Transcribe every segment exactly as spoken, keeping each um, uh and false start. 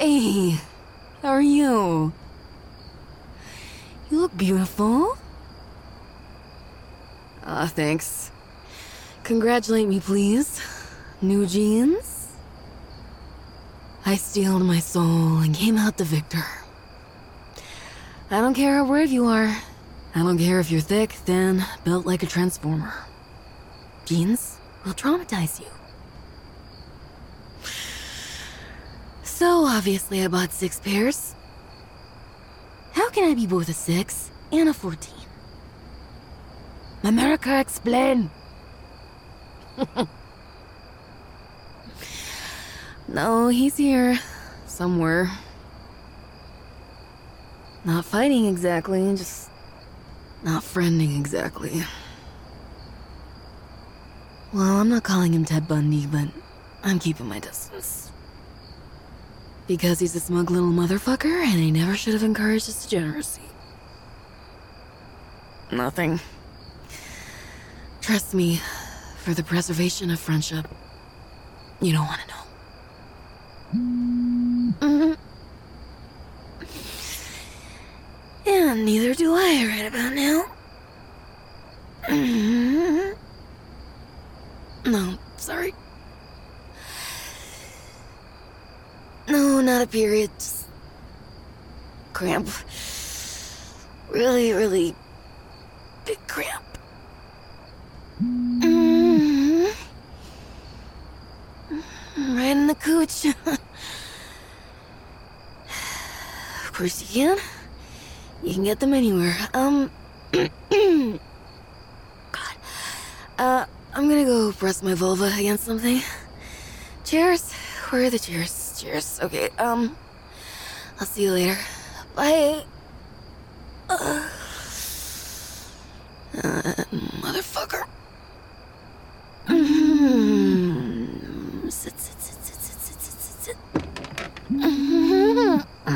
Hey, how are you? You look beautiful. Ah, uh, thanks. Congratulate me, please. New jeans? I steeled my soul and came out the victor. I don't care how brave you are. I don't care if you're thick, thin, built like a transformer. Jeans will traumatize you. So obviously I bought six pairs. How can I be both a six and a fourteen? America, explain! No, he's here. Somewhere. Not fighting exactly, just not friending exactly. Well, I'm not calling him Ted Bundy, but I'm keeping my distance. Because he's a smug little motherfucker, and I never should have encouraged his degeneracy. Nothing. Trust me, for the preservation of friendship, you don't want to know. Mm-hmm. And neither do I right about now. Mm-hmm. No, sorry. No, not a period. Just cramp. Really, really big cramp. Mm-hmm. Right in the cooch. Of course you can. You can get them anywhere. Um, God. Uh, I'm gonna go press my vulva against something. Cheers. Where are the cheers? Cheers. Okay, um, I'll see you later. Bye. Uh, uh motherfucker. Mm-hmm. Sit, sit, sit, sit, sit, sit, sit, sit, sit. Mm-hmm.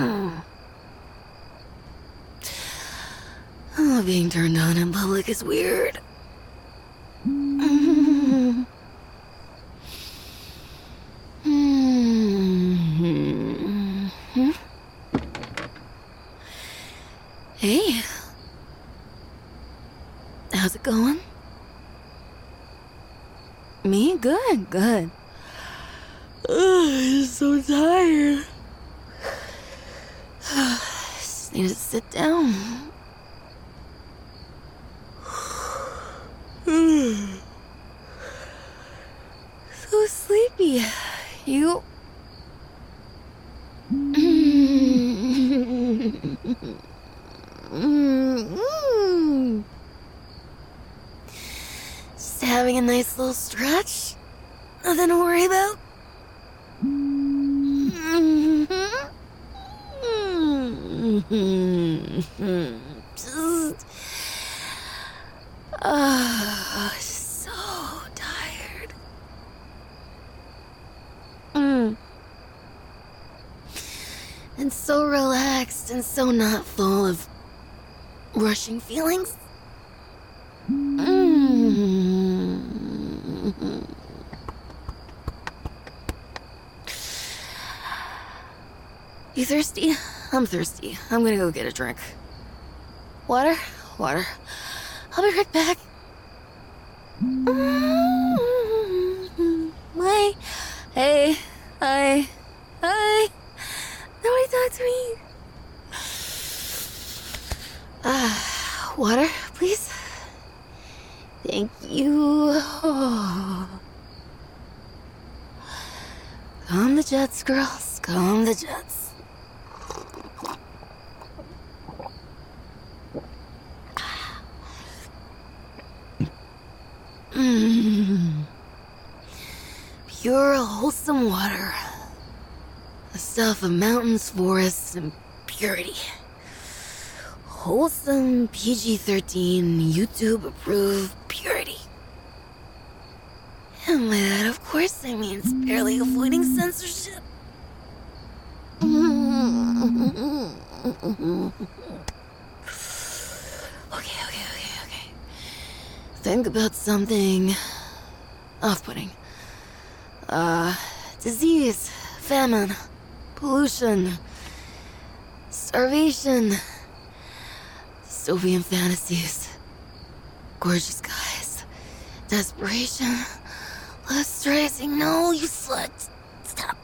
Oh, being turned on in public is weird. Mm-hmm. Mm-hmm. Hey. How's it going? Me? Good, good. Ugh, I'm so tired. Just need to sit down. So sleepy. You... Just having a nice little stretch. Nothing to worry about. Just... Oh, so tired. Mm. And so relaxed and so not full of rushing feelings. Mm. You thirsty? I'm thirsty. I'm gonna go get a drink. Water? Water. I'll be right back. Mm-hmm. Hi. Hey. Hi. Hi. Nobody talk to me. Uh, water, please. Thank you. Oh. Calm the jets, girls. Calm the jets. Mmm. Pure, wholesome water. The stuff of mountains, forests, and purity. Wholesome P G thirteen, YouTube approved purity. And by that, of course, I mean it's barely avoiding censorship. Okay, okay, okay, okay. Think about something off-putting. Uh, disease, famine, pollution, starvation, dystopian fantasies, gorgeous guys, desperation, love stressing. No, you slut. Stop.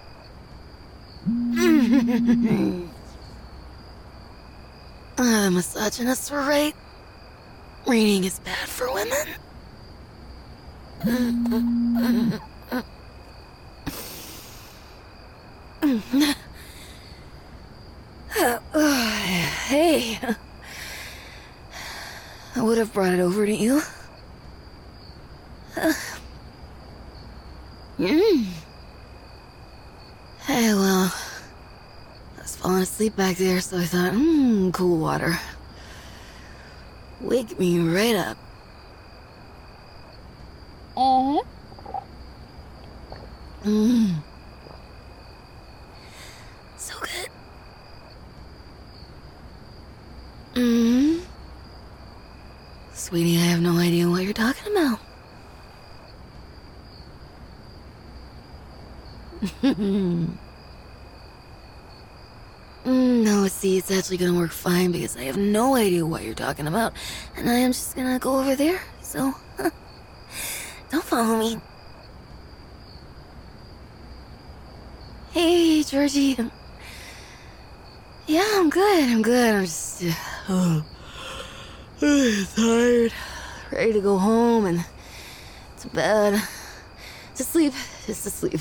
uh, misogynists were right. Reading is bad for women. Hey. I would have brought it over to you. Mm. Hey, well, I was falling asleep back there, so I thought, mmm, cool water. Wake me right up. Uh-huh. Mmm. So good. Mmm. Sweetie, I have no idea what you're talking about. mm, no, see, it's actually gonna work fine because I have no idea what you're talking about, and I am just gonna go over there, so don't follow me. Hey, Georgie. Yeah, I'm good, I'm good, I'm just uh, tired, ready to go home and to bed, to sleep, just to sleep.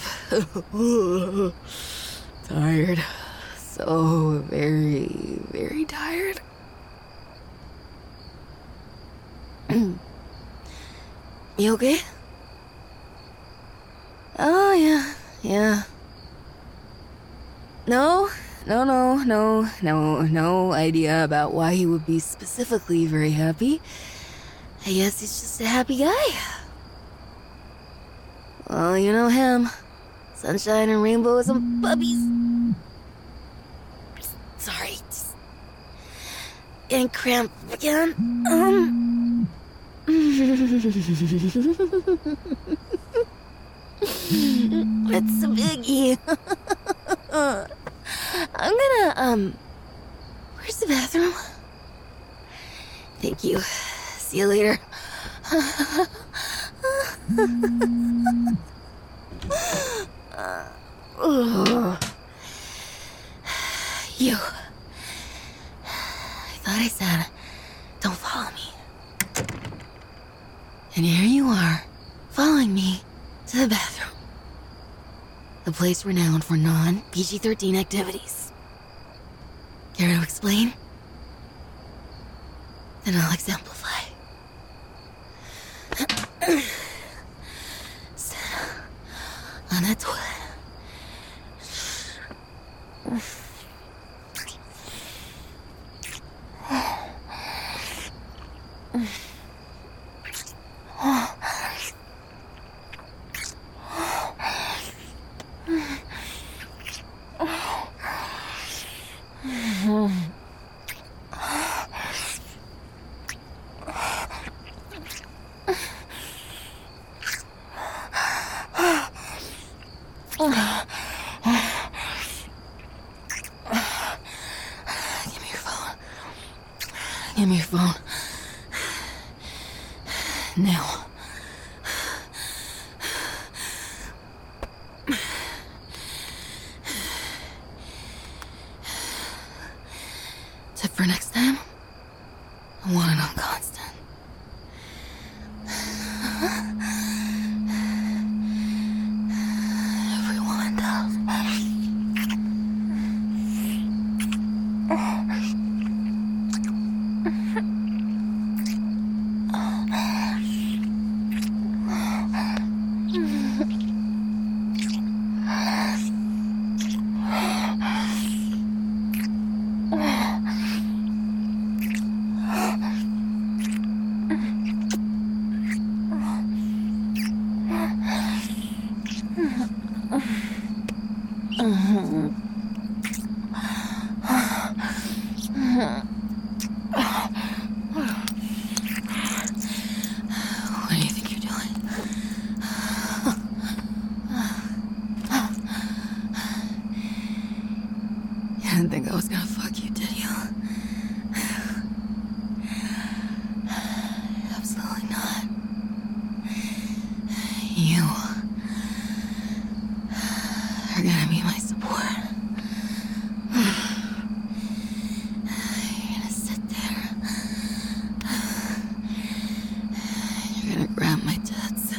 Tired. So very, very tired. You okay? Oh, yeah, yeah. No, no, no, no, no, no idea about why he would be specifically very happy. I guess he's just a happy guy. Well, you know him. Sunshine and rainbows and puppies. Sorry, just getting cramped again. Um. It's a biggie. I'm gonna, um. Where's the bathroom? Thank you. See you later. uh, You. I thought I said, don't follow me. And here you are, following me to the bathroom. The place renowned for non-P G thirteen activities. Care to explain? Then I'll exemplify. Sit on that toilet. Give me your phone. Now. Tip for next time? I want it on constant. Every woman does. What do you think you're doing? gonna grab my tits.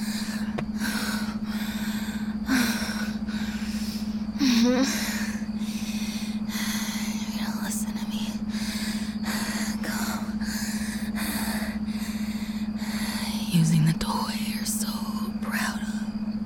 You're gonna listen to me. Come. Using the toy you're so proud of.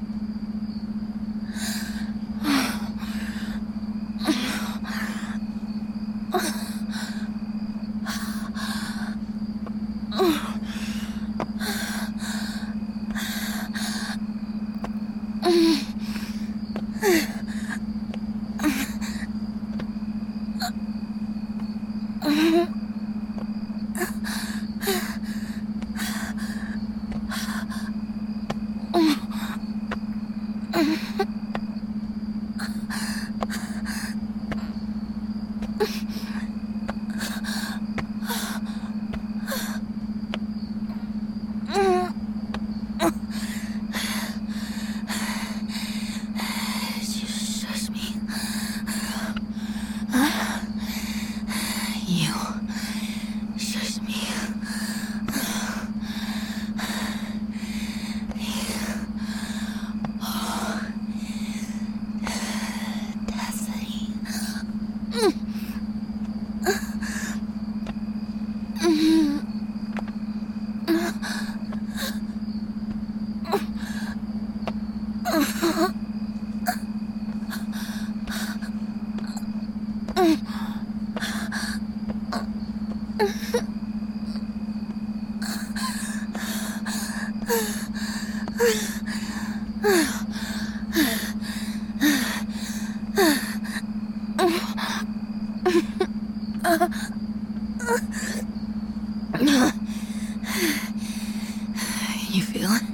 You feel it?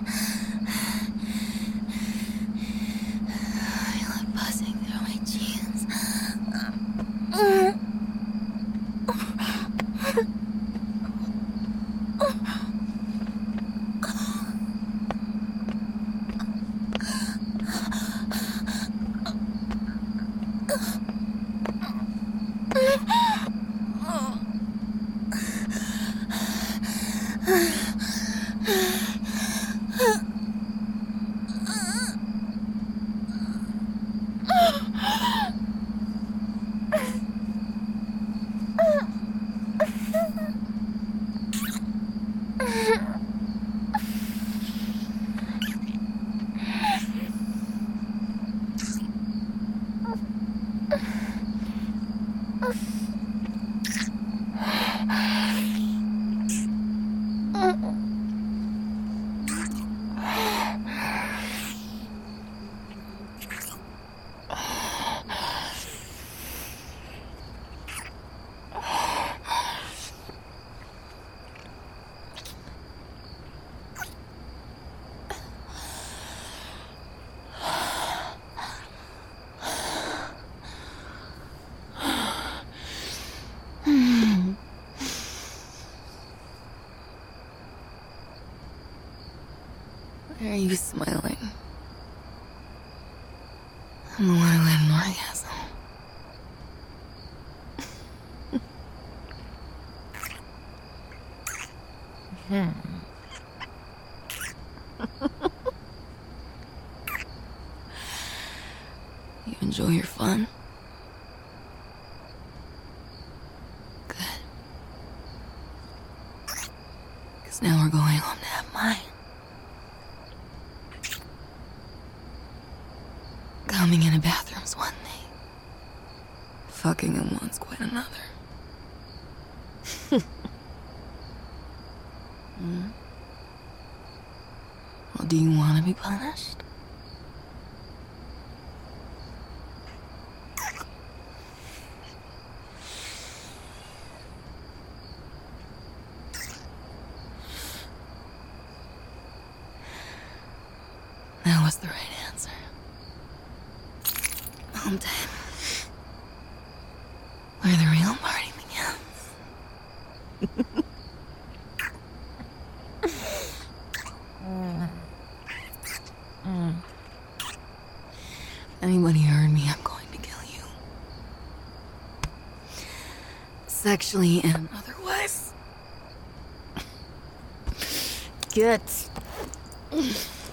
I feel it buzzing through my jeans. Why are you smiling? I'm the one who had an orgasm. Hmm. You enjoy your fun? Good. Because now we're going home to have mine. Coming in a bathroom's one thing. Fucking in one's quite another. Hmm? Well, do you want to be punished? That was the right answer. Home time. Where the real party begins. Anybody heard me, I'm going to kill you. Sexually and otherwise. get.